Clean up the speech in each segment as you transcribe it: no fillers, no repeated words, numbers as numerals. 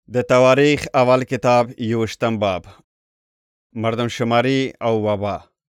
د تواریخ اول کتاب 21 باب مردم شماري او وبا.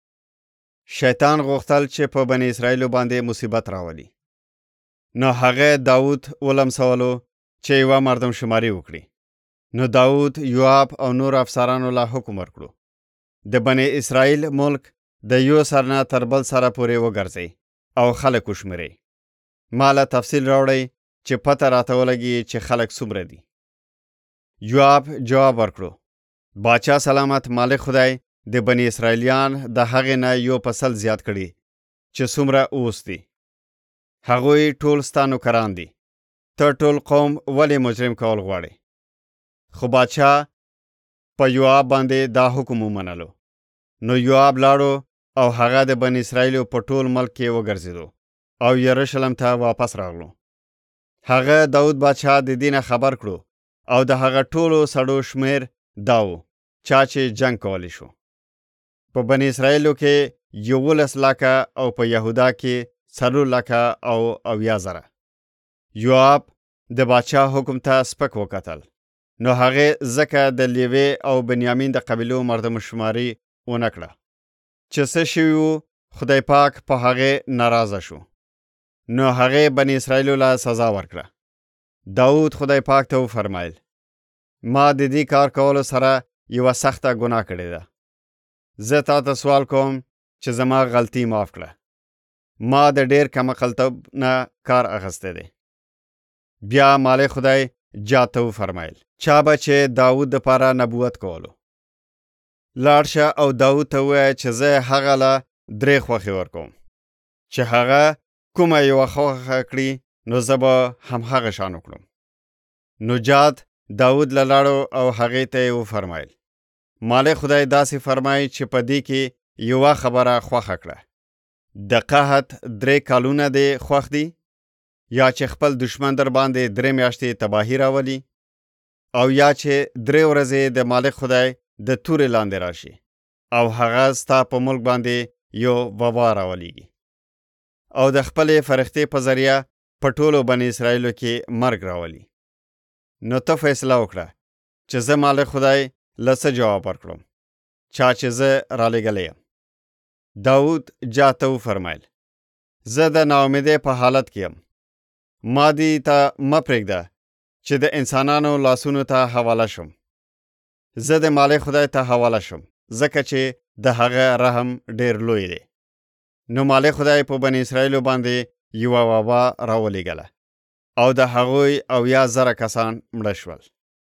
شیطان غوښتل چې په بني اسرائیلو باندې مصیبت راولي. نو هغه داود ولمسولو چې یوه مردم شماري وکړي. نو داود یواب او نور افسرانو له حکم ورکړو د بني اسرائیل ملک د یو سر نه تر بل سره پورې وګرځي او خلک وشمري. ماله تفصیل راوړی چې پته راته ولګي چې خلک څومره دي. یواب جواب ورکړو: باچا سلامت مالک خدای د بني اسرائیلیان د هغې نه یو پسل زیات کړي چې څومره اوس دي. هغوی ټول ستا نوکران دي. ته ټول قوم ولې مجرم کول غواړي؟ خو باچا په یواب باندې دا حکم ومنلو. نو یواب لاړو او هغه د بني اسرائیلو په ټول ملک کې وګرځېدو او یروشلم ته واپس راغلو. هغه داود باچا د دینه خبر کړو او د هغه ټولو سړو شمیر داو چا چې جنگ کولی شو. په بني اسرائیلو کې 11 لکه او په یهودا کې 4 لکه او 80,000. یواب د باچا حکم ته سپک وکتل. نو هغه ځکه د لیوی او بنیامین د قبیلو مردم شماري ونه کړه چې څه شوي وو. خدای پاک په هغه ناراضه شو. نو هغه بني اسرائیلو له سزا ورکړه. داود خدای پاک ته وفرمایل: ما د دې کار کولو سره یوه سخته ګناه کړې ده. زه تا ته سوال کوم چې زما غلطي معاف کړه. ما د ډېر کم عقلتوب نه کار اخیستی دی. بیا مالک خدای جاد ته وفرمایل: چا به چې داود دپاره نبوت کولو، لاړ شه او داود ته ووایه چې زه هغه له 3 خوښې ورکوم چې هغه کومه یوه خوښه کړي، نو زه به همهغه شان وکړم. نو جاد داود له لاړو او هغې ته یې وفرمایل: مالک خدای داسې فرمایي چې په دې کې یوه خبره خوښه کړه. د قحط 3 کالونه دې خوښ دي، یا چې خپل دشمن در باندې 3 میاشتې تباهي راولي، او یا چې 3 ورځې د مالک خدای د تورې لاندې راشي او هغه ستا په ملک باندې یو وبا راولېږي او د خپلې فرښتې په ذریعه په ټولو بني اسرائیلو کې مرګ راولي. نو ته فیصله وکړه چې زه مالک خدای له څه جواب ورکړم چا چې زه رالیږلی یم. داود جاد ته وفرمایل: زه د ناامیدۍ په حالت کې یم. ما دې ته مه پرېږده چې د انسانانو لاسونو ته حواله شم. زه د مالک خدای ته حواله شم ځکه چې د هغه رحم ډېر لوی دی. نو مالک خدای په بني اسرائیلو باندې یوه وبا راولېږله او د هغوی 80,000 کسان مړه شول.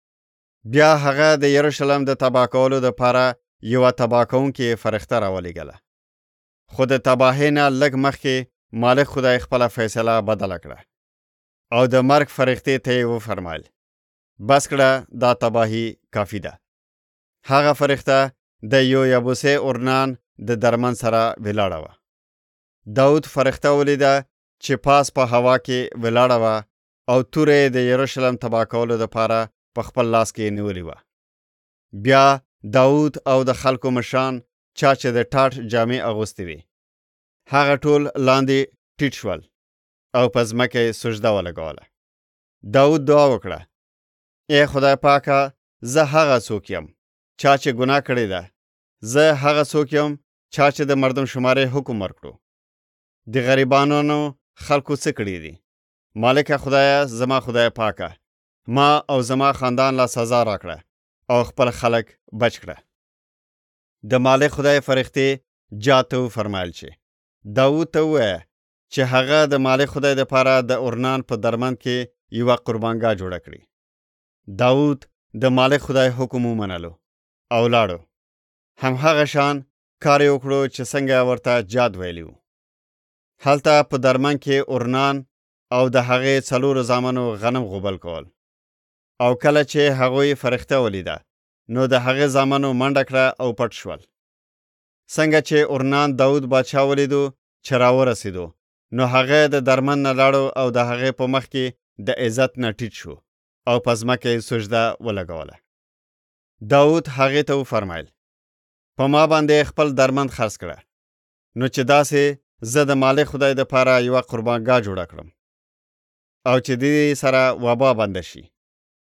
بیا هغه د یروشلم د تباه کولو دپاره یوه تباه کوونکې فرښته راولېږله. خو د تباهۍ نه لږ مخکې مالک خدای خپله فیصله بدله کړه او د مرګ فرښتې ته یې وفرمایل: بس کړه، دا تباهي کافي ده. هغه فرښته د یو یبوسي اورنان د درمن سره ولاړه وه. داود فرښته ولیده چې پاس په هوا کې ولاړه وه او توره د یروشلم تباه کولو دپاره په خپل لاس کې نیولې وه. بیا داود او د خلکو مشران چا چې د ټاټ جامې اغوستې وې، هغه ټول لاندې ټیټ شول او په ځمکه یې سجده ولګوله. داود دعا وکړه: ای خدای پاکه، زه هغه څوک یم چا چې ګناه کړې ده. زه هغه څوک یم چا چې د مردم شماري حکم ورکړو. د غریبانو خلکو څه کړي دي؟ مالک خدایه، زما خدای پاکه، ما او زما خاندان لا سزا راکړه او خپل خلک بچ کړه. د مالک خدای فرښتې جاد ته وفرمایل چې داود ته ووایه چې هغه د مالک خدای دپاره د اورنان په درمن کې یوه قربانګاه جوړه کړي. داود د مالک خدای حکم ومنلو او لاړو. همهغه شان کار یې وکړو چې څنګه ورته جاد ویلی و. هلته په درمن کې اورنان او د هغې 4 زامنو غنم غوبل کول. او کله چې هغوی فرښته ولیده، نو د هغې زامنو منډه کړه او پټ شول. څنګه چې اورنان داود باچا ولیدو چې راورسېدو، نو هغه د درمن نه لاړو او د هغې په مخ کې د عزت نه ټیټ شو او په ځمکه یې سجده ولګوله. داود هغې ته وفرمایل: په ما باندې خپل درمند خرڅ کړه، نو چې داسې زه د مالک خدای دپاره یوه قربانګاه جوړه کړم او چې دې سره وبا بنده شي.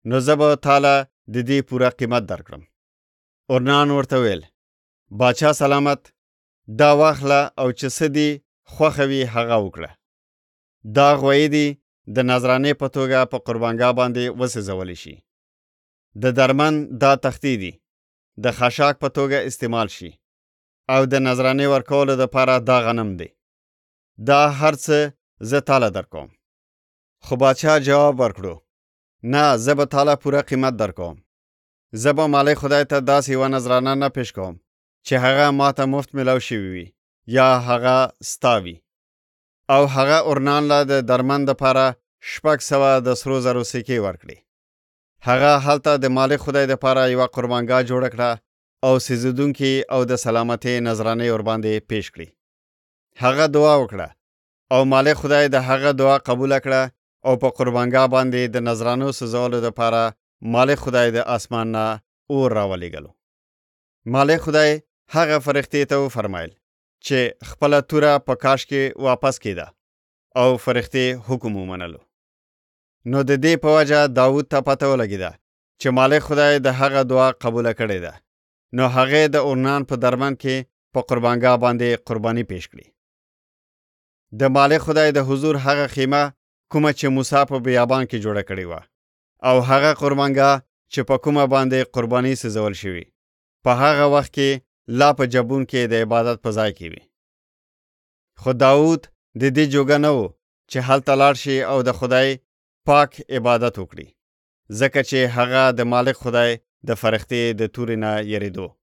نو زه به تاله د دې پوره قیمت درکړم. اورنان ورته ویل باچا سلامت، دا واخله او چې څه دي خوښه وي هغه وکړه. دا غویی دي د نذرانې په توګه په قربانګاه باندې وسېځولی شي. د درمن دا تختې دي د خاشاک په توګه استعمال شي، او د نذرانې ورکولو دپاره دا غنم دی. دا هر څه زه تاله درکوم. خو باچا جواب ورکړو نه، زه به تاله پوره قیمت درکوم. زه به مالک خدای ته داسې یوه نذرانه نه پیش کوم چې هغه ماته مفت ملو شوي وي یا هغه ستا وي. او هغه اورنان له د درمن دپاره 600 د سرو زرو سکې ورکړي. هغه هلته د مالک خدای دپاره یوه قربانګاه جوړه کړه او سېزېدونکي او د سلامتۍ نذرانې ورباندې پیش کړي. هغه دعا وکړه او مالک خدای د هغه دعا قبوله کړه او په قربانګاه باندې د نذرانو سوځولو دپاره مالک خدای د اسمان نه اور راولېږلو. مالک خدای هغه فرښتې ته وفرمایل چې خپله توره په کاش کې واپس کېده، او فرښتې حکم ومنلو. نو د دې په وجه داود ته پته ولګېده چې مالک خدای د هغه دعا قبوله کړې ده. نو هغې د اورنان په درمن کې په قربانګاه باندې قرباني پیش کړي. د مالک خدای د حضور هغه خیمه کومه چې موسی په بیابان کې جوړه کړې وه، او هغه قربانګاه چې په کومه باندې قرباني سېځول شوي، په هغه وخت کې لا په جبون کې د عبادت په ځای کې وي. خو داود د دې جوګه نه و چې هلته لاړ شي او د خدای پاک عبادت وکړي، ځکه چې هغه د مالک خدای د فرښتې د تورې نه یریدو.